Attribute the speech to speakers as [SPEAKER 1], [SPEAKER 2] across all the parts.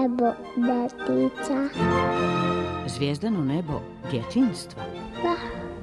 [SPEAKER 1] nebo detica.
[SPEAKER 2] Zvijezdano nebo djetinjstva.
[SPEAKER 1] Da.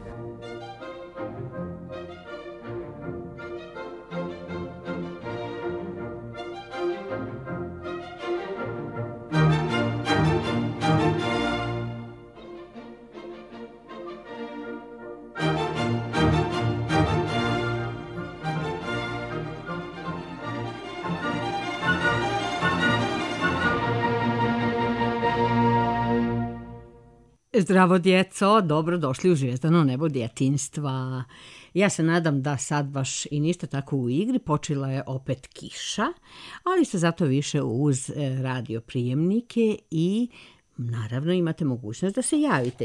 [SPEAKER 2] Zdravo djeco, dobro došli u Zvijezdano nebo djetinjstva. Ja se nadam da sad baš i niste tako u igri, počela je opet kiša, ali ste zato više uz radio prijemnike i naravno imate mogućnost da se javite.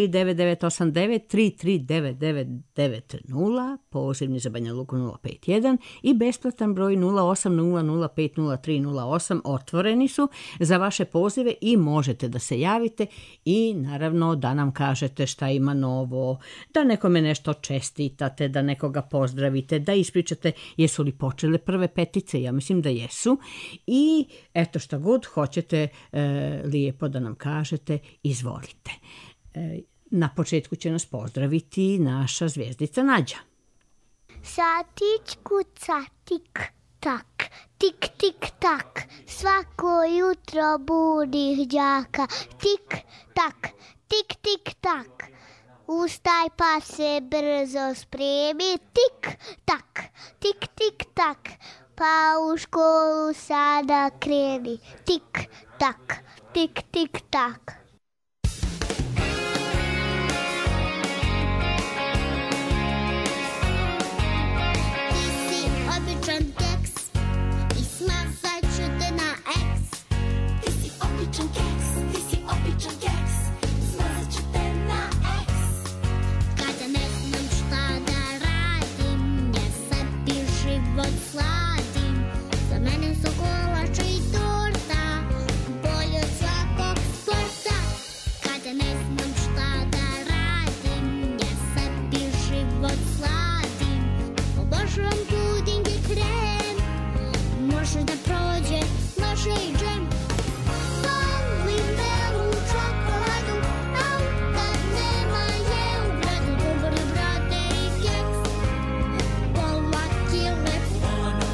[SPEAKER 2] 3398989, 3399990, pozivni za Banja Luku 051 i besplatan broj 0800503008 otvoreni su za vaše pozive i možete da se javite i naravno da nam kažete šta ima novo, da nekome nešto čestitate, da nekoga pozdravite, da ispričate jesu li počele prve petice, ja mislim da jesu, i eto šta god hoćete lijepo da nam kažete, izvolite. Na početku će nas pozdraviti naša zvijezdica Nađa.
[SPEAKER 1] Satić kuca tik tak, tik tik tak, svako jutro budi đaka, tik tak, tik tik tak. Ustaj pa se brzo spremi, tik tak, tik tik tak, pa u školu sada kreni, tik tak, tik tik tak.
[SPEAKER 3] Običan keks i smazat ću te na eks. Ti si običan keks, ti si običan keks, smazat ću te na eks. Kada ne znam šta da radim, ja sebi život sladim. Za mene su kolače i torta bolje od svakog sporta. Kada ne znam šta da radim, ja sebi život sladim. Obožavam puding i krem, može da prođe, može i džem. Volim belu čokoladu, au kad nema je u gradu. Dobre brate i keks, pola kile,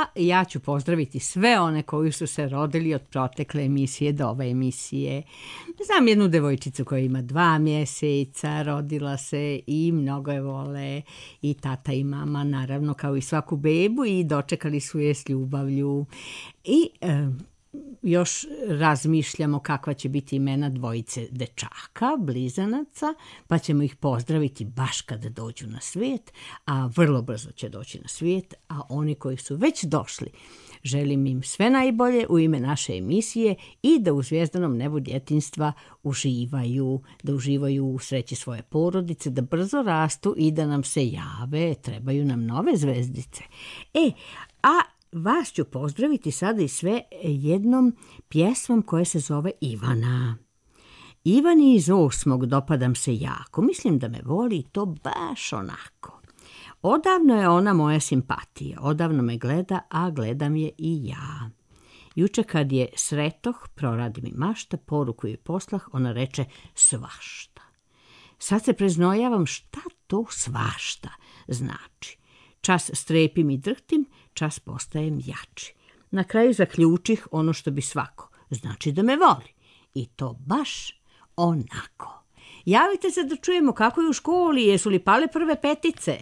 [SPEAKER 2] ja ću pozdraviti sve one koji su se rodili od protekle emisije do ove emisije. Znam jednu devojčicu koja ima 2 mjeseca, rodila se i mnogo je vole i tata i mama, naravno kao i svaku bebu, i dočekali su je s ljubavlju. I još razmišljamo kakva će biti imena dvojice dečaka, blizanaca, pa ćemo ih pozdraviti baš kada dođu na svijet, a vrlo brzo će doći na svijet, a oni koji su već došli, želim im sve najbolje u ime naše emisije i da u zvjezdanom nebu djetinjstva uživaju u sreći svoje porodice, da brzo rastu i da nam se jave, trebaju nam nove zvezdice. A vas ću pozdraviti sada i sve jednom pjesmom koja se zove Ivana. Ivani iz 8. dopadam se jako, mislim da me voli to baš onako. Odavno je ona moja simpatija, odavno me gleda, a gledam je i ja. Juče kad je sretoh, proradi mi mašta, poruku joj poslah, ona reče svašta. Sad se preznojavam šta to svašta znači. Čas strepim i drhtim, čas postajem jači. Na kraju zaključih ono što bi svako, znači da me voli. I to baš onako. Javite se da čujemo kako je u školi, jesu li pale prve petice?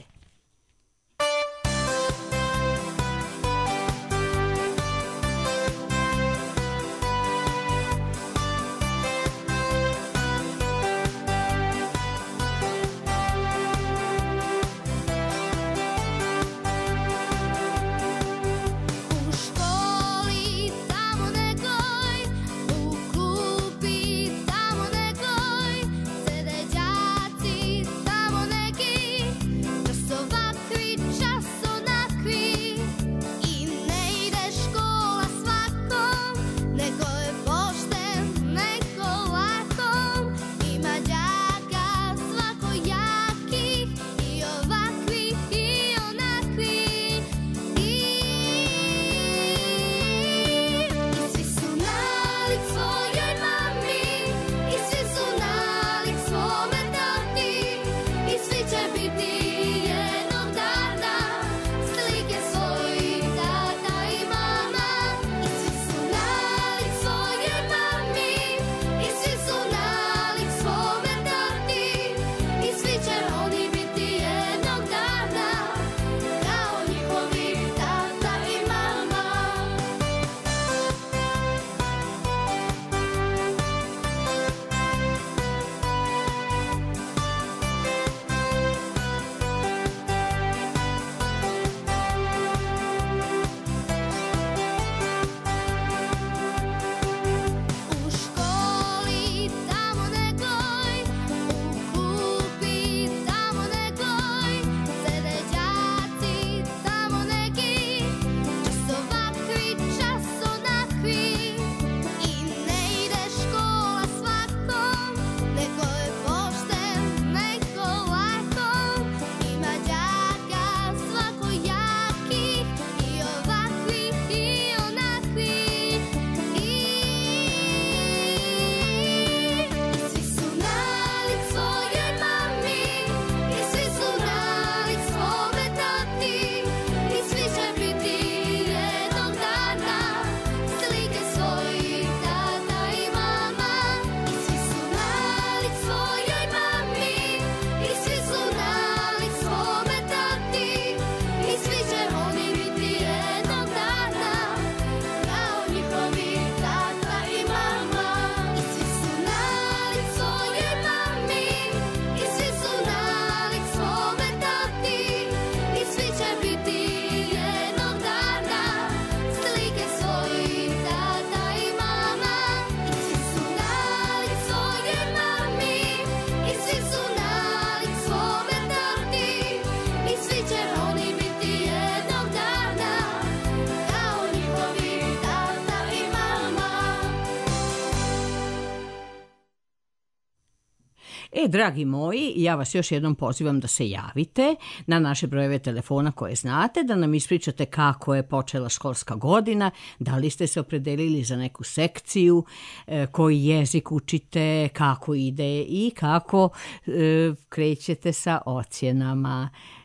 [SPEAKER 2] Dragi moji, ja vas još jednom pozivam da se javite na naše brojeve telefona koje znate, da nam ispričate kako je počela školska godina, da li ste se opredelili za neku sekciju, koji jezik učite, kako ide i kako krećete sa ocjenama.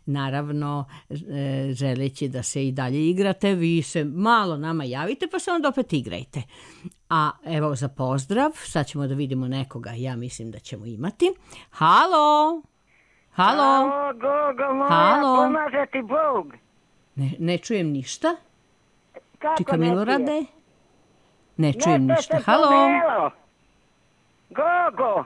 [SPEAKER 2] naravno želeći da se i dalje igrate, vi se malo nama javite pa se onda opet igrajte. A evo za pozdrav, sad ćemo da vidimo nekoga, ja mislim da ćemo imati. Halo? Halo?
[SPEAKER 4] Gogo moja,
[SPEAKER 2] Halo?
[SPEAKER 4] pomaže ti Bog.
[SPEAKER 2] Ne čujem ništa.
[SPEAKER 4] Kako
[SPEAKER 2] Čika
[SPEAKER 4] ne
[SPEAKER 2] Milorade? Ne čujem
[SPEAKER 4] Nešto
[SPEAKER 2] ništa.
[SPEAKER 4] se
[SPEAKER 2] Halo?
[SPEAKER 4] pomelo. Gogo.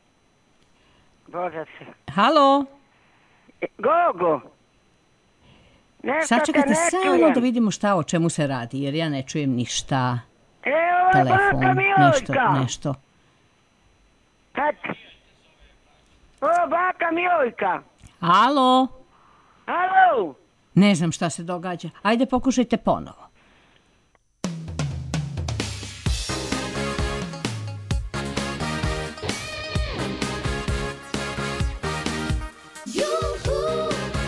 [SPEAKER 4] Bože se.
[SPEAKER 2] Halo?
[SPEAKER 4] Gogo. Nešto
[SPEAKER 2] Sačekajte
[SPEAKER 4] te ne
[SPEAKER 2] samo
[SPEAKER 4] čujem.
[SPEAKER 2] da vidimo šta o čemu se radi, jer ja ne čujem ništa.
[SPEAKER 4] Ovo je
[SPEAKER 2] Telefon,
[SPEAKER 4] baka Milojka.
[SPEAKER 2] nešto.
[SPEAKER 4] Kad? Ovo baka Milojka.
[SPEAKER 2] Halo?
[SPEAKER 4] Halo.
[SPEAKER 2] Ne znam šta se događa. Ajde, pokušajte ponovo.
[SPEAKER 3] Juhu.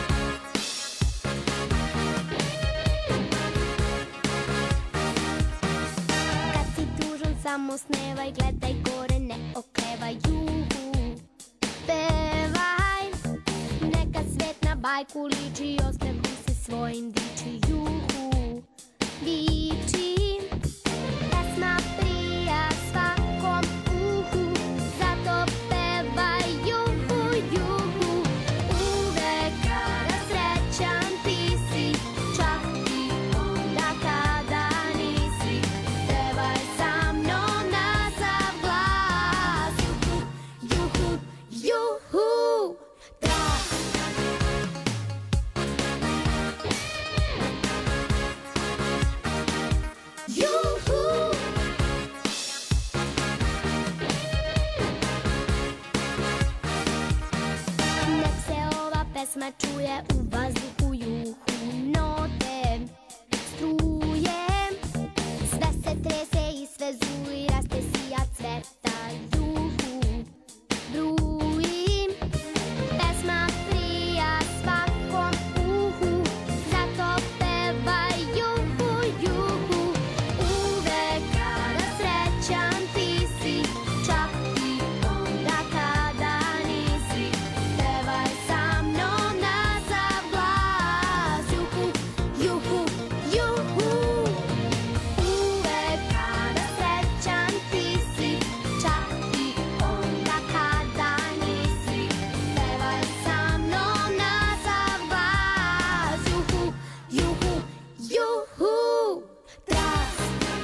[SPEAKER 3] Kad si tužan samo snevaj, gledaj gore, ne oklevaj. Juhu. Pevaj, neka svet na bajku liči, osmehom se svojim diči. Juhu. Diči, pesma prija svakom uhu, zato pevaj juhu, juhu. Uvek kada srećan ti si, čak i onda kada nisi. Pevaj sa mnom na sav glas. Juhu, juhu, juhu. Tras. Juhu. Nek se ova pesma čuje u vazduhu, juhu. Note, struje, sve se trese i sve zuji, raste sija cveta. Juhu, bruji, pesma prija svakom uhu, zato pevaj juhu, juhu. Uvek kada srećan ti si, čak i onda kada nisi. Pevaj sa mnom na sav glas. Juhu, juhu, juhu. Uvek kada srećan ti si, čak i onda kada nisi. Pevaj sa mnom na sav glas. Juhu, juhu, juhu. Tras.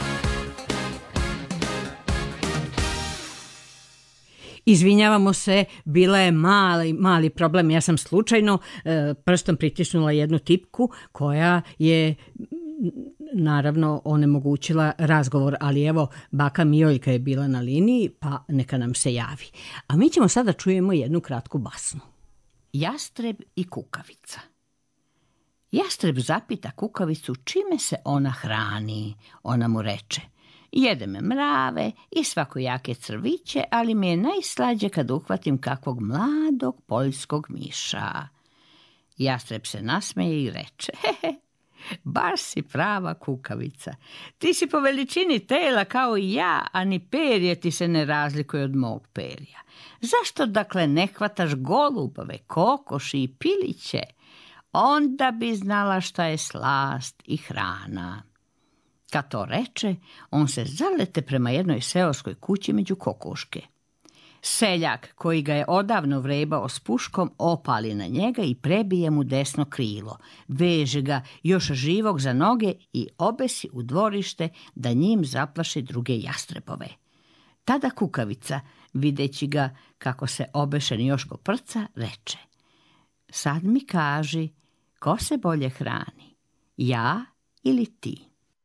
[SPEAKER 2] Izvinjavamo se, bila je mali problem. Ja sam slučajno prstom pritisnula jednu tipku koja je naravno onemogućila razgovor, ali evo, baka Mijoljka je bila na liniji, pa neka nam se javi. A mi ćemo sada čujemo jednu kratku basnu. Jastreb i kukavica. Jastreb zapita kukavicu čime se ona hrani. Ona mu reče: jedem mrave i svakojake crviće, ali mi je najslađe kad uhvatim kakvog mladog poljskog miša. Jastreb se nasmeje i reče: baš si prava kukavica. Ti si po veličini tela kao i ja, a ni perje ti se ne razlikuje od mog perja. Zašto dakle ne hvataš golubove, kokoši i piliće? Onda bi znala šta je slast i hrana. Kad to reče, on se zalete prema jednoj seoskoj kući među kokoške. Seljak, koji ga je odavno vrebao s puškom, opali na njega i prebije mu desno krilo. Veže ga još živog za noge i obesi u dvorište da njim zaplaši druge jastrebove. Tada kukavica, videći ga kako se obešen još koprca, reče: sad mi kaži, ko se bolje hrani, ja ili ti?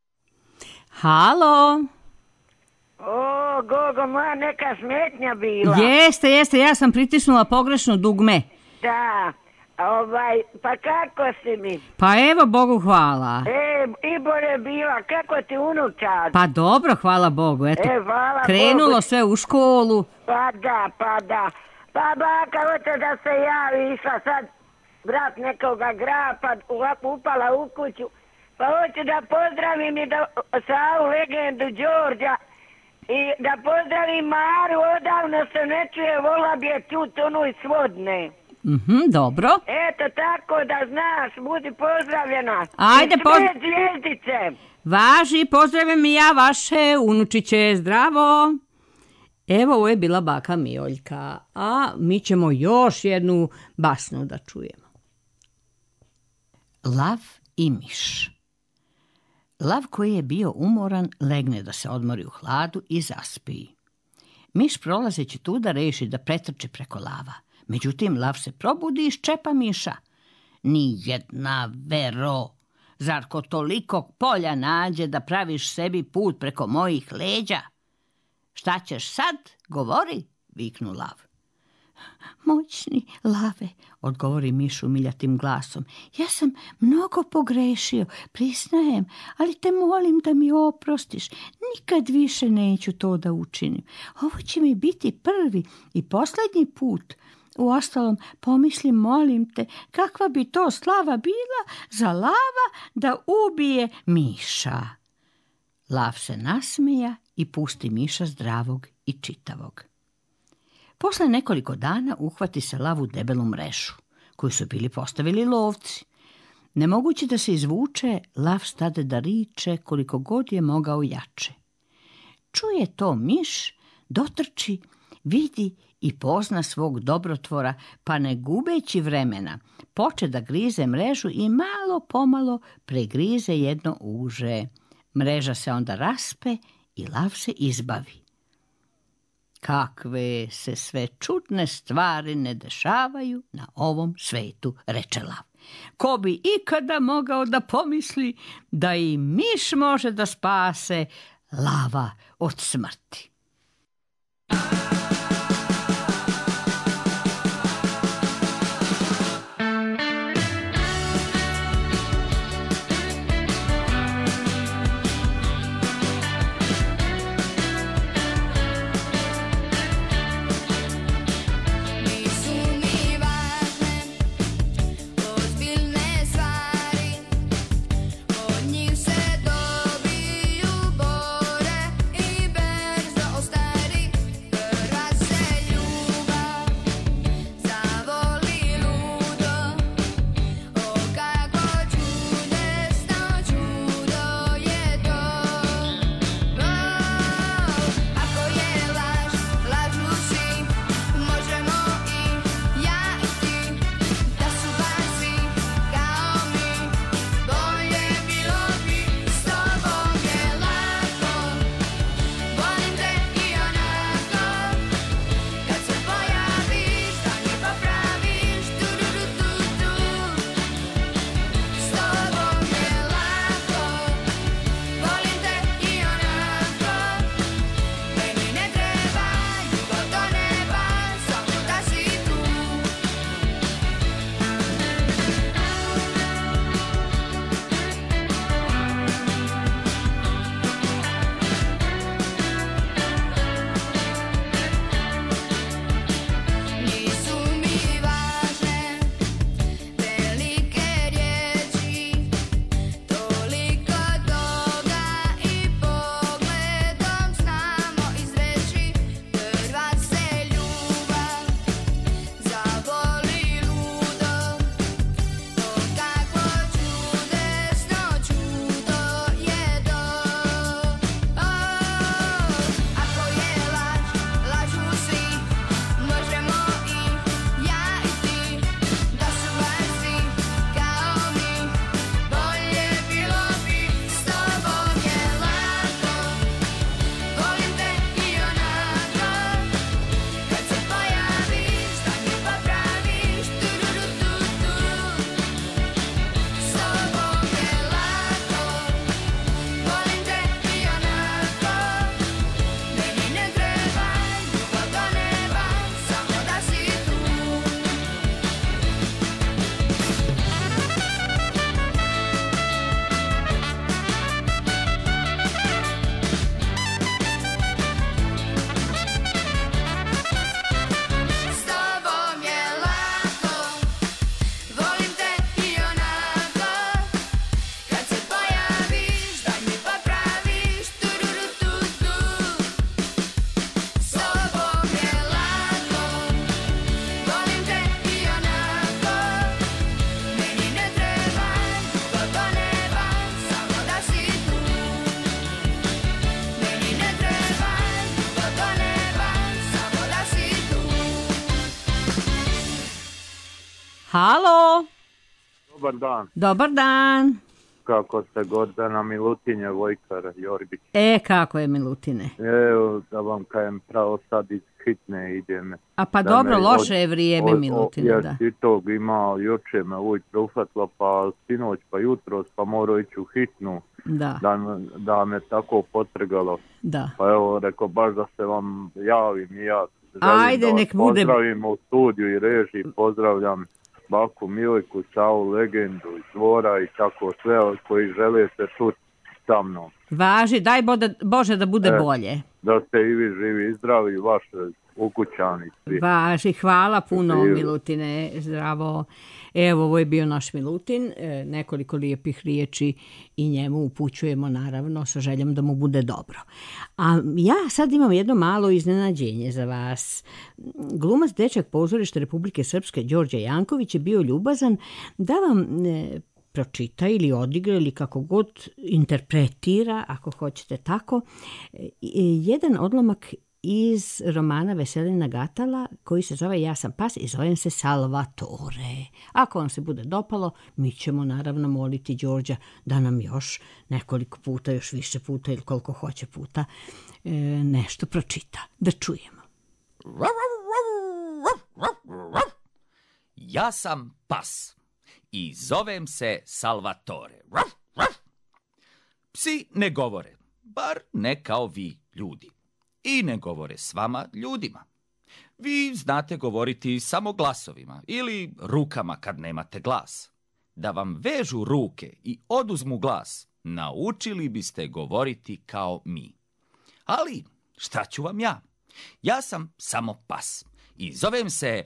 [SPEAKER 2] Halo?
[SPEAKER 4] O, Gogo moja, neka smetnja bila.
[SPEAKER 2] Jeste, ja sam pritisnula pogrešno dugme.
[SPEAKER 4] Da. Pa kako si mi?
[SPEAKER 2] Pa evo, Bogu hvala.
[SPEAKER 4] I bolje bila, kako ti unučad?
[SPEAKER 2] Pa dobro, hvala Bogu, eto,
[SPEAKER 4] hvala
[SPEAKER 2] krenulo
[SPEAKER 4] Bogu.
[SPEAKER 2] sve u školu.
[SPEAKER 4] Pa da. Pa baka hoće da se javi, išla sad brat nekoga grapa, ovako upala u kuću. Pa hoću da pozdravim i da Savu legendu Đorđa i da pozdravim Maru, odavno se ne čuje, vola bi je čut ono iz Svodne.
[SPEAKER 2] Dobro.
[SPEAKER 4] Eto tako da znaš, budi pozdravljena.
[SPEAKER 2] Ajde,
[SPEAKER 4] I sve zvijezdice.
[SPEAKER 2] Važi, pozdravim i ja vaše unučiće, zdravo. Evo, ovo je bila baka Mioljka, a mi ćemo još jednu basnu da čujemo. Lav i miš. Lav koji je bio umoran legne da se odmori u hladu i zaspi. Miš prolazeći tuda reši da pretrči preko lava. Međutim, lav se probudi i ščepa miša. Ni jedna vero, zar ko tolikog polja nađe da praviš sebi put preko mojih leđa? Šta ćeš sad, govori, viknu lav. Moćni lave, odgovori miš umiljatim glasom, ja sam mnogo pogrešio, priznajem, ali te molim da mi oprostiš, nikad više neću to da učinim. Ovo će mi biti prvi i posljednji put. Uostalom, pomisli, molim te, kakva bi to slava bila za lava da ubije miša. Lav se nasmeja i pusti miša zdravog i čitavog. Posle nekoliko dana uhvati se lav u debelu mrežu, koju su bili postavili lovci. Ne mogući da se izvuče, lav stade da riče koliko god je mogao jače. Čuje to miš, dotrči, vidi i pozna svog dobrotvora, pa ne gubeći vremena, poče da grize mrežu i malo pomalo pregrize jedno uže. Mreža se onda raspe i lav se izbavi. Kakve se sve čudne stvari ne dešavaju na ovom svetu, reče lav. Ko bi ikada mogao da pomisli da i miš može da spase lava od smrti?
[SPEAKER 3] Bore i brzo ostari.
[SPEAKER 2] Halo,
[SPEAKER 5] Dobar dan,
[SPEAKER 2] dobar dan.
[SPEAKER 5] kako ste Gordana Milutinje, Vojkar Jorbić.
[SPEAKER 2] Kako je, Milutine?
[SPEAKER 5] Evo, da vam kajem, pravo sad iz hitne idem.
[SPEAKER 2] A pa
[SPEAKER 5] Da
[SPEAKER 2] dobro,
[SPEAKER 5] me
[SPEAKER 2] loše je vrijeme, Milutine,
[SPEAKER 5] jer
[SPEAKER 2] da.
[SPEAKER 5] si tog imao, juče me ujutro uhvatilo, pa sinoć, pa jutros, pa morao ići u hitnu,
[SPEAKER 2] Da,
[SPEAKER 5] da me tako potrgalo.
[SPEAKER 2] da.
[SPEAKER 5] Pa evo, rekao, baš da se vam javim i ja.
[SPEAKER 2] Ajde,
[SPEAKER 5] da vas
[SPEAKER 2] nek bude.
[SPEAKER 5] pozdravim u studiju i režiji, pozdravljam baku Milijku, Savu Legendu iz Dvora i tako sve koji žele se čuti sa mnom.
[SPEAKER 2] Važi, daj Bože da bude bolje.
[SPEAKER 5] Da ste i vi živi i zdravi, vaše ukućani svi.
[SPEAKER 2] Važi, hvala puno,
[SPEAKER 5] Živi.
[SPEAKER 2] Milutine, zdravo. Evo, ovo je bio naš Milutin, nekoliko lijepih riječi i njemu upućujemo naravno sa željom da mu bude dobro. A ja sad imam jedno malo iznenađenje za vas. Glumac dečak pozorišta Republike Srpske Đorđe Janković je bio ljubazan da vam pročita ili odigra ili kako god interpretira, ako hoćete tako, jedan odlomak iz romana Veselina Gatala koji se zove Ja sam pas i zovem se Salvatore. Ako vam se bude dopalo, mi ćemo naravno moliti Đorđa da nam još nekoliko puta, još više puta ili koliko hoće puta nešto pročita. Da čujemo.
[SPEAKER 6] Ja sam pas i zovem se Salvatore. Psi ne govore, bar ne kao vi, ljudi. I ne govore s vama, ljudima. Vi znate govoriti samo glasovima ili rukama kad nemate glas. Da vam vežu ruke i oduzmu glas, naučili biste govoriti kao mi. Ali šta ću vam ja? Ja sam samo pas i zovem se...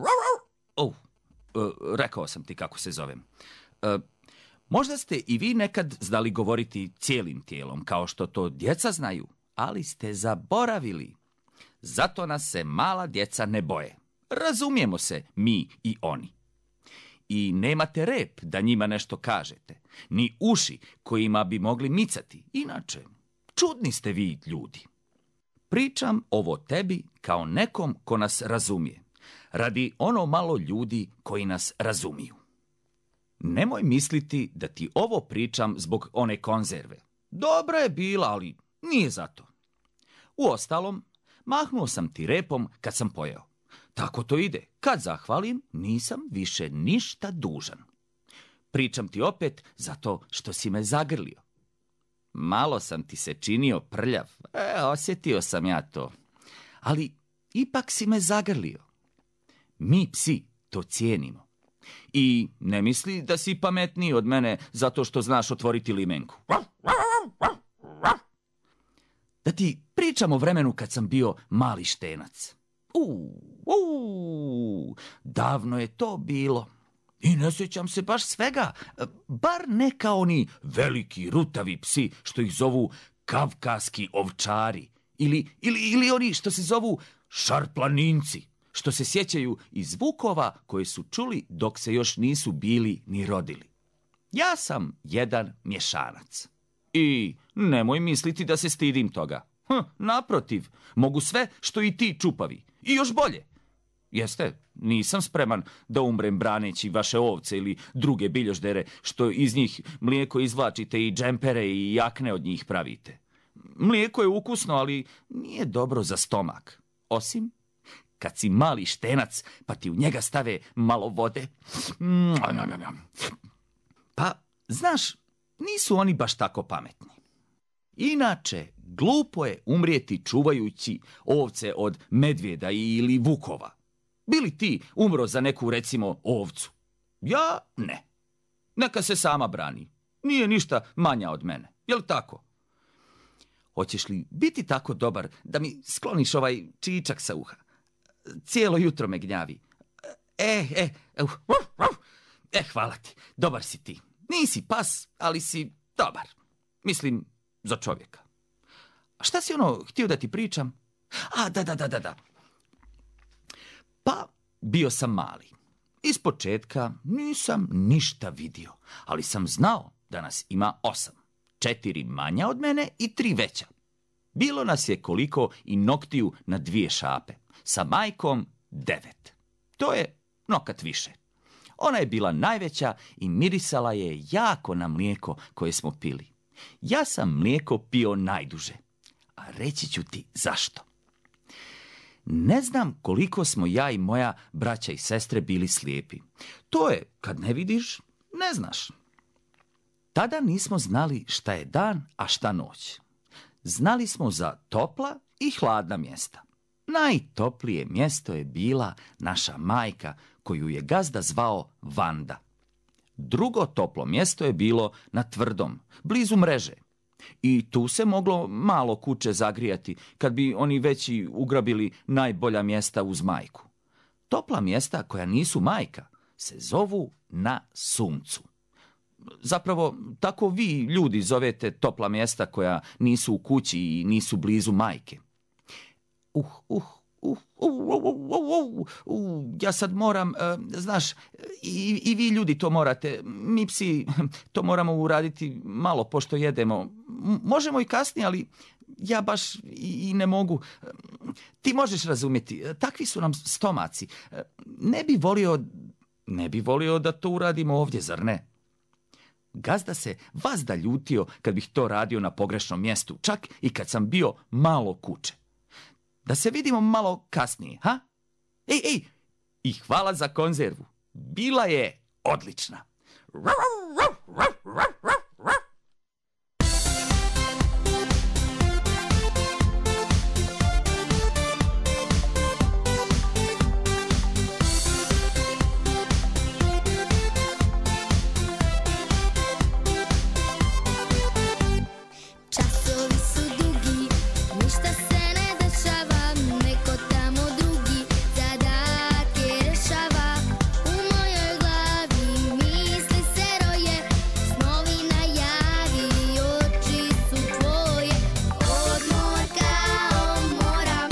[SPEAKER 6] rekao sam ti kako se zovem. Možda ste i vi nekad znali govoriti cijelim tijelom, kao što to djeca znaju, ali ste zaboravili. Zato nas se mala djeca ne boje. Razumijemo se mi i oni. I nemate rep da njima nešto kažete, ni uši kojima bi mogli micati. Inače, čudni ste vi, ljudi. Pričam ovo tebi kao nekom ko nas razumije, radi ono malo ljudi koji nas razumiju. Nemoj misliti da ti ovo pričam zbog one konzerve. Dobra je bila, ali nije zato. Uostalom, mahnuo sam ti repom kad sam pojeo. Tako to ide. Kad zahvalim, nisam više ništa dužan. Pričam ti opet zato što si me zagrlio. Malo sam ti se činio prljav. Osjetio sam ja to. Ali ipak si me zagrlio. Mi psi to cijenimo. I ne misli da si pametniji od mene zato što znaš otvoriti limenku. Da ti pričam o vremenu kad sam bio mali štenac. Davno je to bilo. I ne sjećam se baš svega, bar ne kao oni veliki rutavi psi što ih zovu kavkaski ovčari ili oni što se zovu šarplaninci, što se sjećaju iz zvukova koje su čuli dok se još nisu bili ni rodili. Ja sam jedan mješanac. I nemoj misliti da se stidim toga. Naprotiv, mogu sve što i ti čupavi. I još bolje. Jeste, nisam spreman da umrem braneći vaše ovce ili druge biljoždere što iz njih mlijeko izvlačite i džempere i jakne od njih pravite. Mlijeko je ukusno, ali nije dobro za stomak. Osim kad si mali štenac, pa ti u njega stave malo vode. Pa, znaš, nisu oni baš tako pametni. Inače, glupo je umrijeti čuvajući ovce od medvjeda ili vukova. Bili ti umro za neku, recimo, ovcu? Ja ne. Neka se sama brani. Nije ništa manja od mene. Jel tako? Hoćeš li biti tako dobar da mi skloniš ovaj čičak sa uha? Cijelo jutro me gnjavi. Hvala ti. Dobar si ti. Nisi pas, ali si dobar. Mislim, za čovjeka. A šta si htio da ti pričam? Da. Pa, bio sam mali. Ispočetka nisam ništa vidio, ali sam znao da nas ima 8. 4 manja od mene i 3 veća. Bilo nas je koliko i noktiju na 2 šape. Sa majkom 9. To je nokat više. Ona je bila najveća i mirisala je jako na mlijeko koje smo pili. Ja sam mlijeko pio najduže, a reći ću ti zašto. Ne znam koliko smo ja i moja braća i sestre bili slijepi. To je, kad ne vidiš, ne znaš. Tada nismo znali šta je dan, a šta noć. Znali smo za topla i hladna mjesta. Najtoplije mjesto je bila naša majka, koju je gazda zvao Vanda. Drugo toplo mjesto je bilo na Tvrdom, blizu mreže. I tu se moglo malo kuće zagrijati, kad bi oni veći ugrabili najbolja mjesta uz majku. Topla mjesta koja nisu majka se zovu na suncu. Zapravo, tako vi ljudi zovete topla mjesta koja nisu u kući i nisu blizu majke. Ja sad moram, znaš, i vi ljudi to morate, mi psi to moramo uraditi malo pošto jedemo. Možemo i kasnije, ali ja baš i ne mogu. Ti možeš razumjeti, takvi su nam stomaci. Ne bi volio da to uradimo ovdje, zar ne? Gazda se vazda ljutio kad bih to radio na pogrešnom mjestu, čak i kad sam bio malo kuće. Da se vidimo malo kasnije, ha? Ej, i hvala za konzervu. Bila je odlična.
[SPEAKER 3] Časovi su dugi, ništa se ne dešava, neko tamo drugi zadatke rješava. U mojoj glavi misli se roje, snovi najavi, oči su tvoje. Odmor kao moram,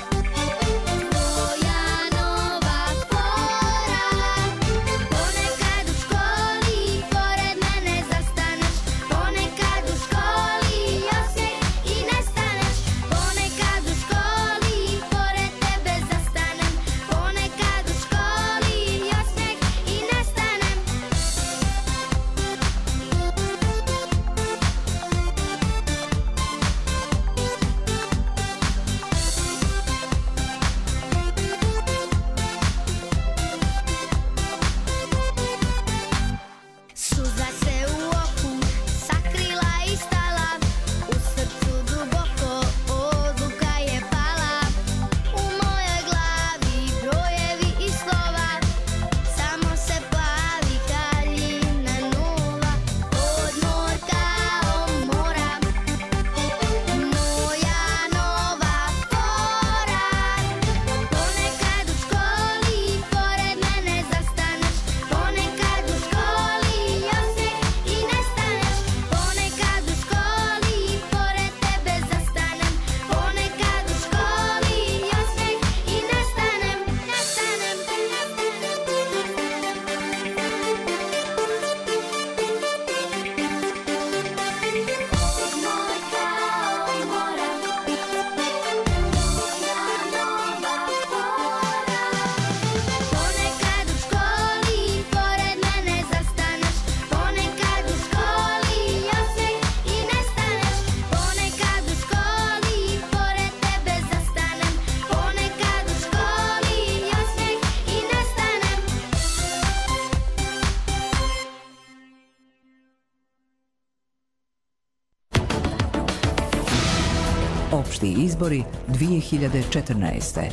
[SPEAKER 3] tvoja nova fora. Ponekad u školi pored mene zastaneš, ponekad u školi osmijeh i nestaneš. Ponekad u školi pored tebe zastanem, ponekad u školi osmijeh i nestanem. Suza se u oku sakrila i stala, u srcu duboko odluka je pala. U mojoj glavi brojevi i slova, samo se plavi kaljina nula. Odmor kao moram, moja nova fora. Ponekad u školi pored mene zastaneš, ponekad u školi osmijeh i nestaneš. Ponekad u školi pored tebe zastanem, ponekad u školi osmijeh i nestanem. Odmor kao moram, moja nova fora. Ponekad u školi pored mene zastaneš, ponekad u školi osmijeh i nestaneš. Ponekad u školi pored tebe zastanem, ponekad u školi osmijeh i nestanem.
[SPEAKER 7] Opšti izbori 2014.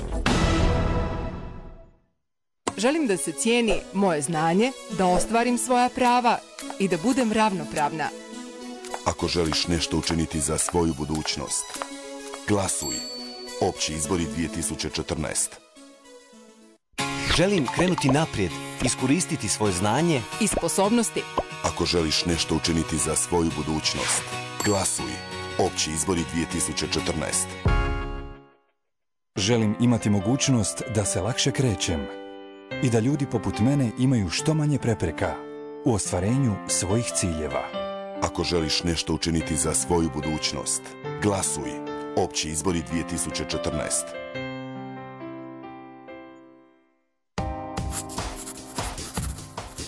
[SPEAKER 8] Želim da se cijeni moje znanje, da ostvarim svoja prava i da budem ravnopravna.
[SPEAKER 9] Ako želiš nešto učiniti za svoju budućnost, glasuj. Opći izbori 2014.
[SPEAKER 10] Želim krenuti naprijed, iskoristiti svoje znanje.
[SPEAKER 8] I sposobnosti.
[SPEAKER 9] Ako želiš nešto učiniti za svoju budućnost, glasuj. Opći izbori 2014.
[SPEAKER 11] Želim imati mogućnost da se lakše krećem i da ljudi poput mene imaju što manje prepreka u ostvarenju svojih ciljeva.
[SPEAKER 9] Ako želiš nešto učiniti za svoju budućnost, glasuj. Opći izbori 2014.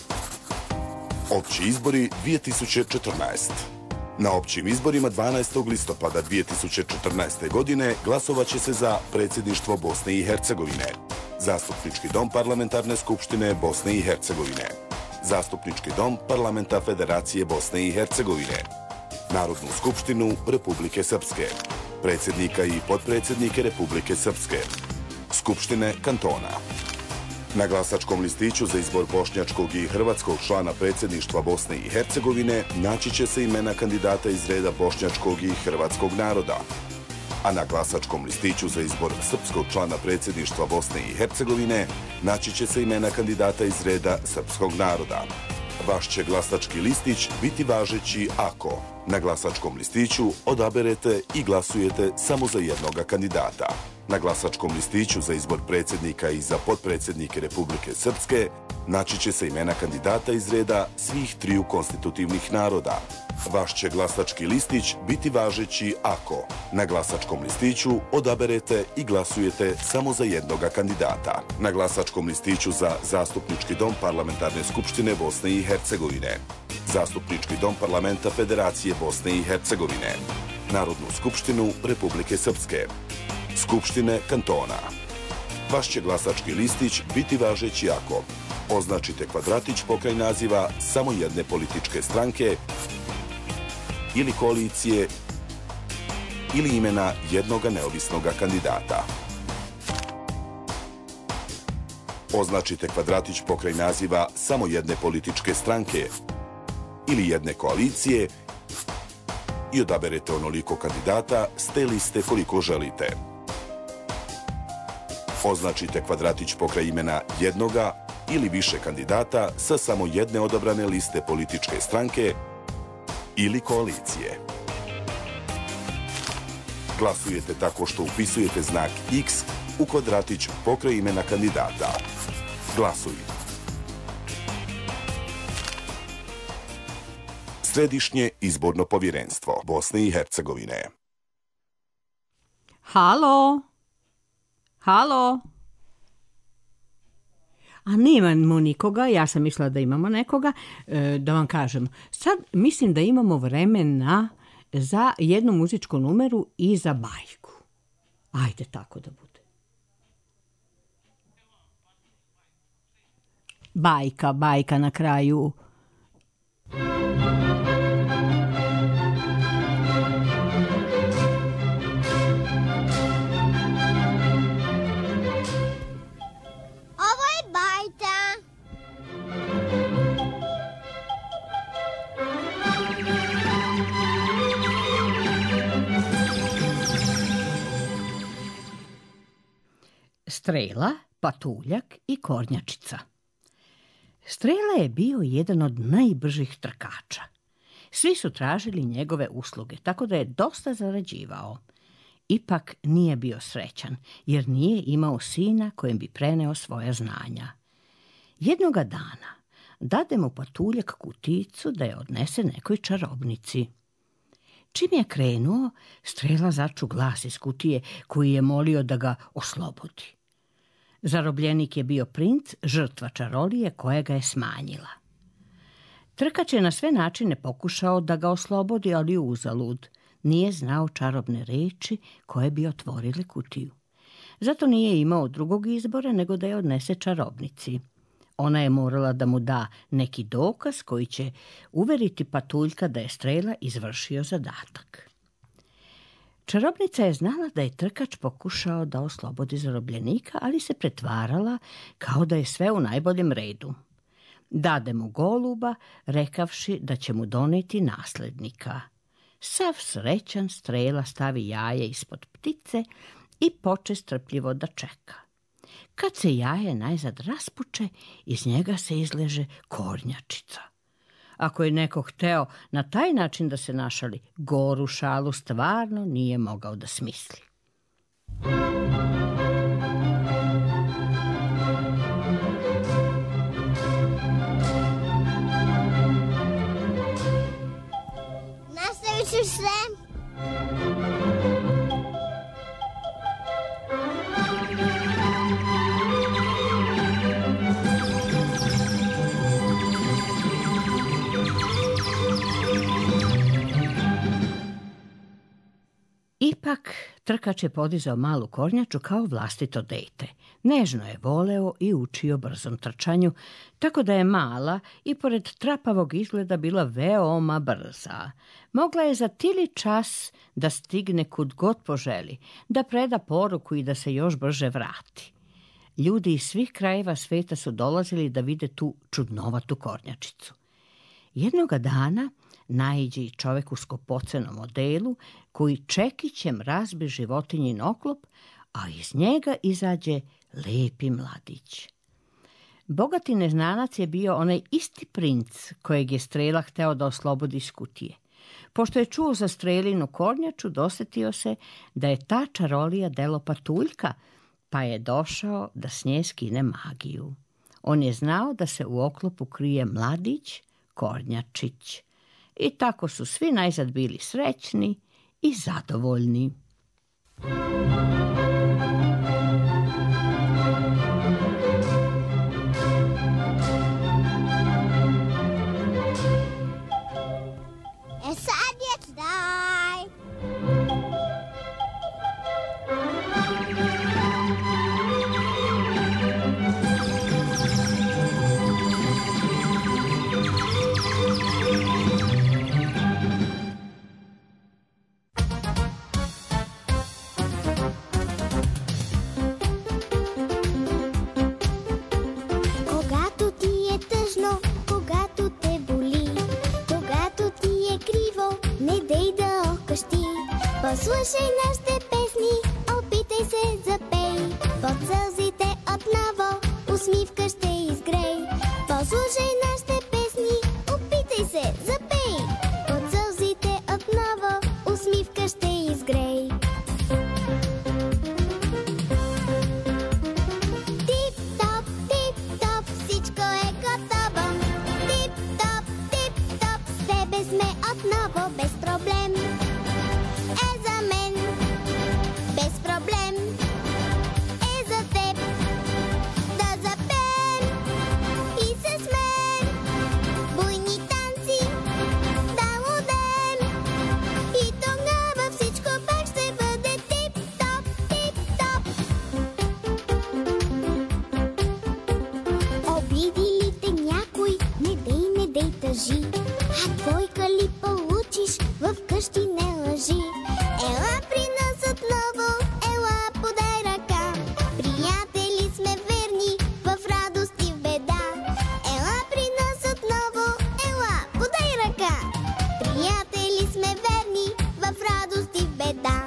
[SPEAKER 9] Opći izbori 2014. Na općim izborima 12. listopada 2014. godine glasovat će se za predsjedništvo Bosne i Hercegovine, Zastupnički dom Parlamentarne skupštine Bosne i Hercegovine, Zastupnički dom Parlamenta Federacije Bosne i Hercegovine, Narodnu skupštinu Republike Srpske, predsjednika i potpredsjednike Republike Srpske, Skupštine kantona. Na glasačkom listiću za izbor bošnjačkog i hrvatskog člana predsjedništva Bosne i Hercegovine naći će se imena kandidata iz reda bošnjačkog i hrvatskog naroda, a na glasačkom listiću za izbor srpskog člana predsjedništva Bosne i Hercegovine naći će se imena kandidata iz reda srpskog naroda. Vaš će glasački listić biti važeći ako na glasačkom listiću odaberete i glasujete samo za jednoga kandidata. Na glasačkom listiću za izbor predsjednika i za potpredsjednike Republike Srpske naći će se imena kandidata iz reda svih triju konstitutivnih naroda. Vaš će glasački listić biti važeći ako na glasačkom listiću odaberete i glasujete samo za jednoga kandidata. Na glasačkom listiću za Zastupnički dom Parlamentarne skupštine Bosne i Hercegovine, Zastupnički dom Parlamenta Federacije Bosne i Hercegovine, Narodnu skupštinu Republike Srpske, Skupštine kantona. Vaš će glasački listić biti važeći ako označite kvadratić pokraj naziva samo jedne političke stranke ili koalicije ili imena jednoga neovisnoga kandidata. Označite kvadratić pokraj naziva samo jedne političke stranke ili jedne koalicije i odaberete onoliko kandidata s te liste koliko želite. Označite kvadratić pokraj imena jednoga ili više kandidata sa samo jedne odabrane liste političke stranke ili koalicije. Glasujete tako što upisujete znak X u kvadratić pokraj imena kandidata. Glasuj. Središnje izborno povjerenstvo Bosne i Hercegovine.
[SPEAKER 2] Halo? Halo? A nemamo nikoga, ja sam mislila da imamo nekoga, da vam kažem. Sad mislim da imamo vremena za jednu muzičku numeru i za bajku. Ajde tako da bude. Bajka na kraju. Strela, Patuljak i Kornjačica. Strela je bio jedan od najbržih trkača. Svi su tražili njegove usluge, tako da je dosta zarađivao. Ipak nije bio srećan, jer nije imao sina kojem bi preneo svoja znanja. Jednoga dana dade mu Patuljak kuticu da je odnese nekoj čarobnici. Čim je krenuo, Strela začu glas iz kutije koji je molio da ga oslobodi. Zarobljenik je bio princ, žrtva čarolije koja ga je smanjila. Trkač je na sve načine pokušao da ga oslobodi, ali uzalud. Nije znao čarobne reči koje bi otvorile kutiju. Zato nije imao drugog izbora nego da je odnese čarobnici. Ona je morala da mu da neki dokaz koji će uveriti Patuljka da je Strela izvršio zadatak. Čarobnica je znala da je trkač pokušao da oslobodi zarobljenika, ali se pretvarala kao da je sve u najboljem redu. Dade mu goluba, rekavši da će mu doneti naslednika. Sav srećan Strela stavi jaje ispod ptice i poče strpljivo da čeka. Kad se jaje najzad raspuče, iz njega se izleže Kornjačica. Ako je neko hteo na taj način da se našali, goru šalu stvarno nije mogao da smisli.
[SPEAKER 1] Nastavit ću se.
[SPEAKER 2] Ipak, trkač je podizao malu kornjaču kao vlastito dete. Nežno je voleo i učio brzom trčanju, tako da je mala i pored trapavog izgleda bila veoma brza. Mogla je za tili čas da stigne kud god poželi, da preda poruku i da se još brže vrati. Ljudi iz svih krajeva sveta su dolazili da vide tu čudnovatu kornjačicu. Jednoga dana naiđe i čovek u skopocenom odelu koji čekićem razbi životinjin oklop, a iz njega izađe lepi mladić. Bogati neznanac je bio onaj isti princ kojeg je Strela hteo da oslobodi iz kutije. Pošto je čuo za Strelinu kornjaču, dosetio se da je ta čarolija delo patuljka, pa je došao da s nje skine magiju. On je znao da se u oklopu krije mladić, kornjačić. I tako su svi najzad bili srećni i zadovoljni.
[SPEAKER 1] Sad je kraj.
[SPEAKER 3] Когато ти е тъжно, когато те боли, когато ти е криво, не дей да охкаш ти. Послушай нашите песни, опитай се запей. Под сълзите отново усмивка ще изгрей. Послушай нашите песни, опитай се запей. Под сълзите отново усмивка ще изгрей. Тип-топ, тип-топ, всичко е готово. Тип-топ, тип-топ, с тебе сме отново без проблем. Е за мен, без проблем. Е за теб, да запеем и се смеем. Буйни танци, да лудеем. И тогава всичко пак ще бъде тип-топ, тип-топ. Обиди ли те някой, не дей тъжи. А двойка ли получиш, в къщи не лъжи. Ела при нас отново, ела подай ръка. Приятели сме верни, в радост и в беда. Ела при нас отново, ела подай ръка. Приятели сме верни, в радост и в беда.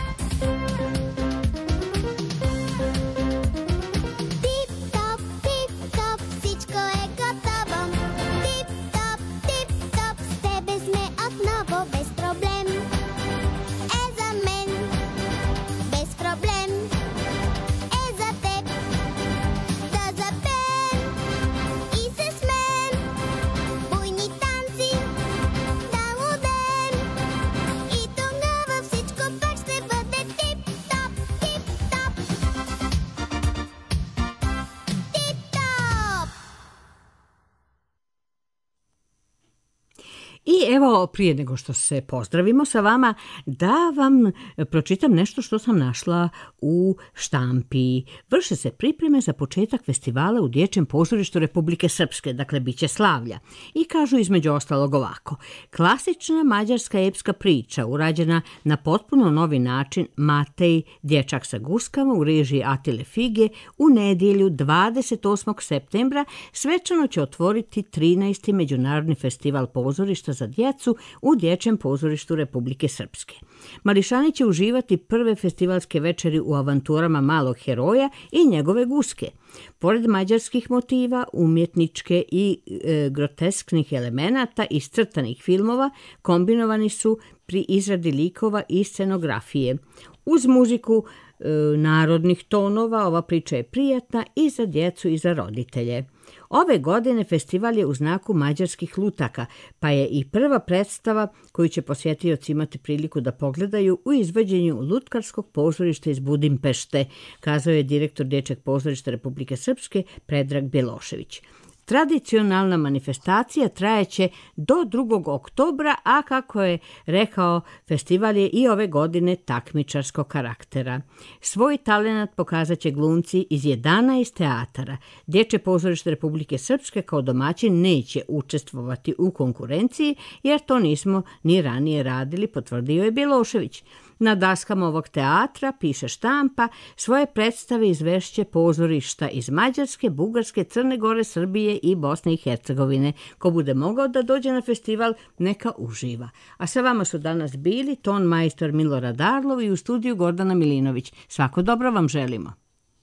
[SPEAKER 3] Тип-топ, тип-топ, всичко е готово. Тип-топ, тип-топ, с тебе сме отново без проблем. Е за мен, без проблем. Е за теб, да запеем и се смеем. Буйни танци, да лудеем. И тогава всичко пак ще бъде тип-топ, тип-топ. Tip-top!
[SPEAKER 2] I evo, prije nego što se pozdravimo sa vama, da vam pročitam nešto što sam našla u štampi. Vrše se pripreme za početak festivala u Dječjem pozorištu Republike Srpske, dakle biće slavlja. I kažu između ostalog ovako: klasična mađarska epska priča, urađena na potpuno novi način, Matej, dječak sa guskama u režiji Atile Fige, u nedjelju 28. septembra svečano će otvoriti 13. Međunarodni festival pozorišta za djecu u Dječjem pozorištu Republike Srpske. Mališani će uživati prve festivalske večeri u avanturama malog heroja i njegove guske. Pored mađarskih motiva, umjetničke i grotesknih elemenata iz crtanih filmova kombinovani su pri izradi likova i scenografije. Uz muziku narodnih tonova ova priča je prijatna i za djecu i za roditelje. Ove godine festival je u znaku mađarskih lutaka, pa je i prva predstava koju će posjetioci imati priliku da pogledaju u izvođenju Lutkarskog pozorišta iz Budimpešte, kazao je direktor Dječjeg pozorišta Republike Srpske Predrag Bjelošević. Tradicionalna manifestacija trajeće do 2. oktobra, a kako je rekao, festival je i ove godine takmičarskog karaktera. Svoj talenat pokazat će glumci iz 11 teatara. Dječje pozorište Republike Srpske kao domaćin neće učestvovati u konkurenciji, jer to nismo ni ranije radili, potvrdio je Bjelošević. Na daskama ovog teatra, piše štampa, svoje predstave izvešće pozorišta iz Mađarske, Bugarske, Crne Gore, Srbije i Bosne i Hercegovine. Ko bude mogao da dođe na festival, neka uživa. A sa vama su danas bili ton majstor Milorad Arlov i u studiju Gordana Milinović. Svako dobro vam želimo.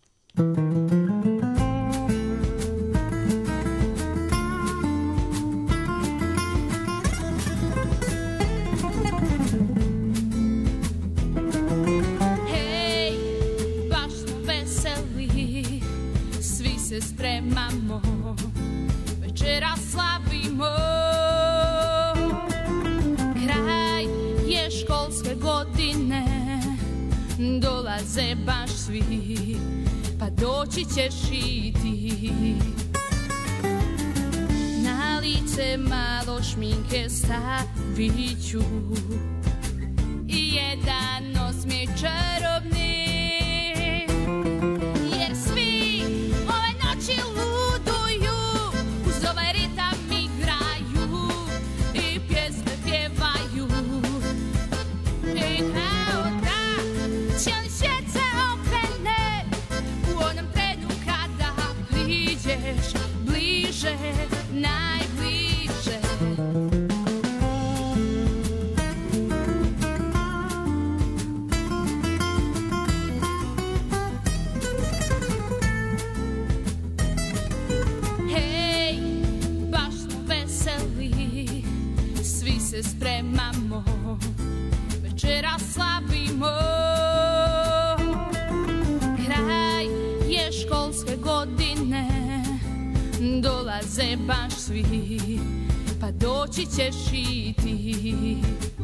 [SPEAKER 12] Spremamo, večera slavimo. Kraj je školske godine, dolaze baš svi, pa doći ćeš i ti. Na lice malo šminke stavit ću i jedan osmijeh čarobni. Najbliže. Hej, baš smo veseli, svi se spremamo, večera slavimo. Kraj je školske godine, dolaze baš svi, pa doći ćeš i ti.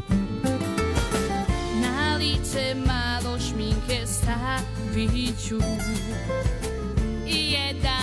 [SPEAKER 12] Na lice malo šminke stavit ću i jedan